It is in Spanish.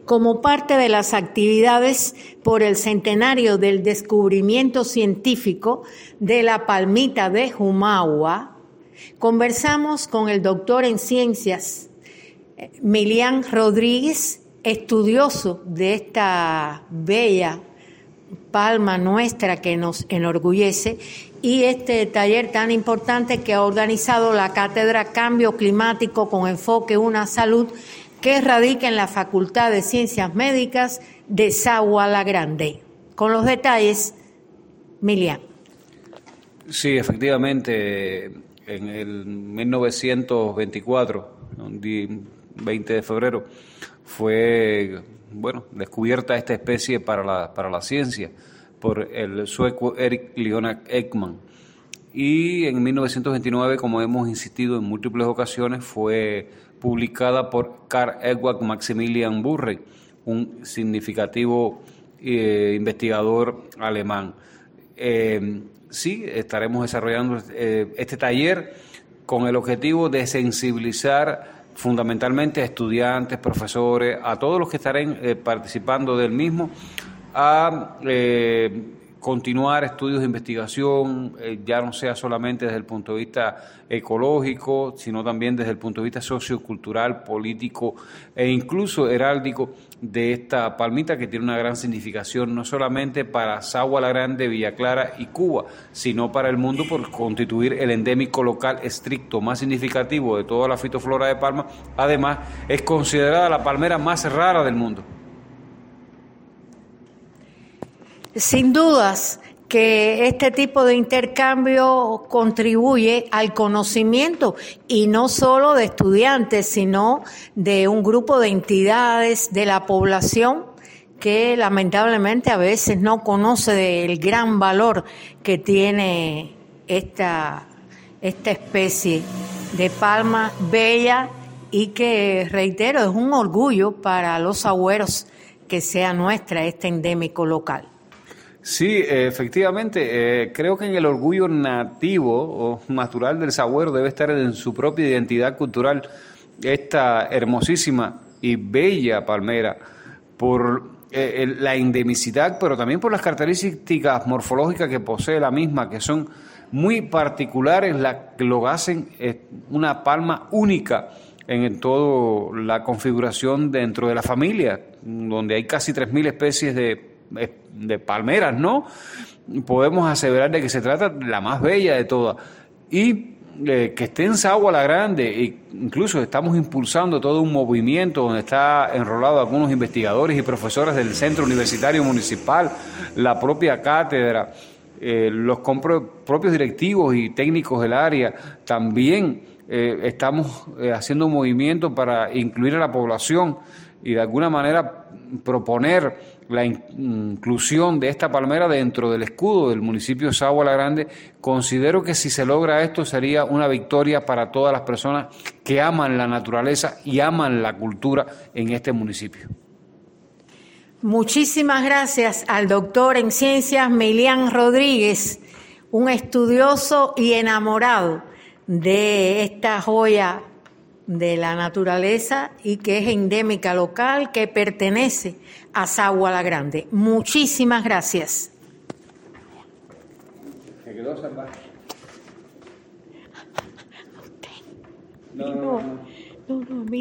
como parte de las actividades por el centenario del descubrimiento científico de la palmita de Jumagua, conversamos con el doctor en ciencias Milian Rodríguez, estudioso de esta bella palma nuestra que nos enorgullece, y este taller tan importante que ha organizado la Cátedra Cambio Climático con enfoque Una Salud, que radica en la Facultad de Ciencias Médicas de Sagua La Grande. Con los detalles, Milian. Sí, efectivamente, en el 1924, un 20 de febrero, fue descubierta esta especie para la ciencia por el sueco Erik Leonard Ekman. Y en 1929, como hemos insistido en múltiples ocasiones, fue publicada por Carl Edward Maximilian Burre, un significativo investigador alemán. Sí, estaremos desarrollando este taller con el objetivo de sensibilizar fundamentalmente a estudiantes, profesores, a todos los que estarán participando del mismo, a continuar estudios de investigación, ya no sea solamente desde el punto de vista ecológico, sino también desde el punto de vista sociocultural, político e incluso heráldico de esta palmita, que tiene una gran significación no solamente para Sagua La Grande, Villa Clara y Cuba, sino para el mundo por constituir el endémico local estricto más significativo de toda la fitoflora de Palma. Además, es considerada la palmera más rara del mundo. Sin dudas que este tipo de intercambio contribuye al conocimiento, y no solo de estudiantes, sino de un grupo de entidades de la población que lamentablemente a veces no conoce el gran valor que tiene esta especie de palma bella, y que, reitero, es un orgullo para los sagüeros que sea nuestra este endémico local. Sí, efectivamente, creo que en el orgullo nativo o natural del sagüero debe estar en su propia identidad cultural esta hermosísima y bella palmera, por la endemicidad, pero también por las características morfológicas que posee la misma, que son muy particulares, las que lo hacen una palma única en toda la configuración dentro de la familia, donde hay casi 3.000 especies de palmeras, ¿no? Podemos aseverar de que se trata de la más bella de todas. Y que esté en Sagua La Grande, e incluso estamos impulsando todo un movimiento donde está enrolado algunos investigadores y profesores del Centro Universitario Municipal, la propia cátedra, los propios directivos y técnicos del área. También estamos haciendo un movimiento para incluir a la población y de alguna manera proponer la inclusión de esta palmera dentro del escudo del municipio de Sagua La Grande. Considero que si se logra esto sería una victoria para todas las personas que aman la naturaleza y aman la cultura en este municipio. Muchísimas gracias al doctor en ciencias Milian Rodríguez, un estudioso y enamorado de esta joya de la naturaleza y que es endémica local, que pertenece a Sagua La Grande. Muchísimas gracias. ¿Se quedó salvaje? No.